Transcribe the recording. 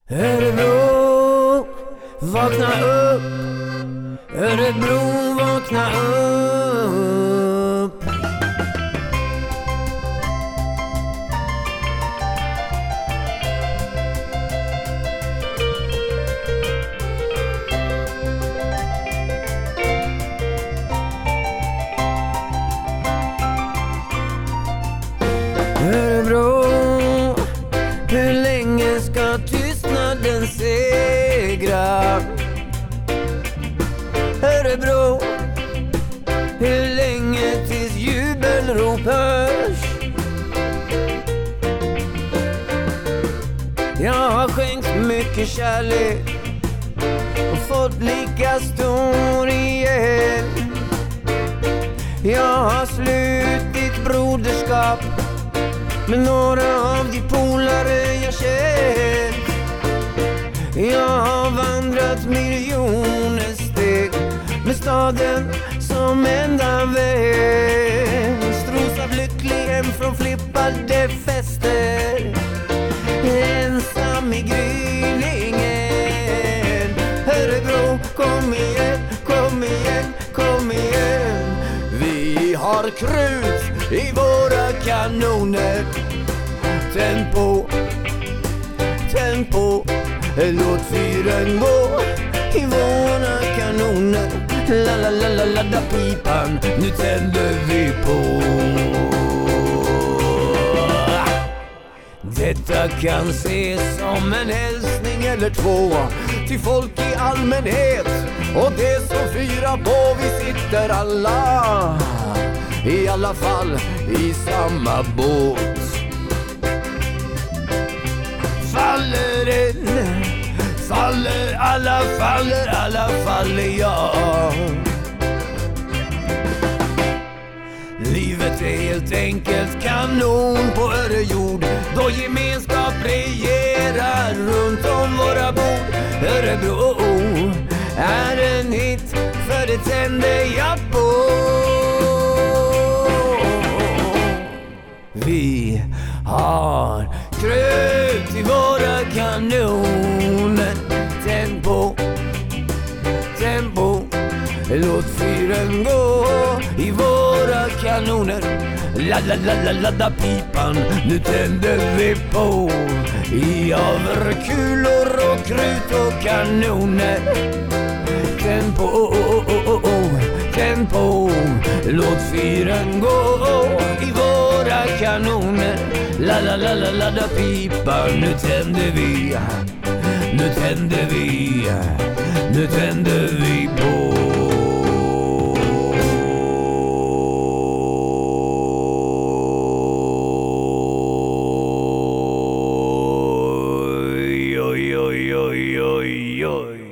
Örebro, vakna upp. Örebro, vakna upp. Örebro, hur länge ska tystnaden segra? Örebro, hur länge tills jubelrop hörs? Jag har skänkt mycket kärlek och fått lika stor igen. Jag har slutit broderskap med några av de polare jag känt. Jag har vandrat miljoner steg med staden som enda väg. Strosad lycklig hem från flippade fester, ensam i gryningen. Örebro, kom igen, kom igen, kom igen. Vi har krut i våra kanoner. Tänd på, låt fyren gå i våra kanoner. La la la la ladda pipan, nu tänder vi på. Detta kan ses som en hälsning eller två till folk i allmänhet, och det som fyrar på, vi sitter alla i alla fall i samma båt. Faller en, faller alla faller jag. Livet är helt enkelt kanon på Örejord, då gemenskap regerar runt om våra bord. Örebro är en hit, för det tänder jag på. Vi har krut i våra kanoner. Tänd på, låt fyren gå i våra kanoner. La la la la ladda pipan, nu tänder vi på. I avkulor och krut och kanoner. Tänd på, låt fyren gå i våra kanoner. La la la la ladda pipan, nu tänder vi, nu tänder vi, nu tänder vi på. Oj, oj, oj, oj, oj, oj.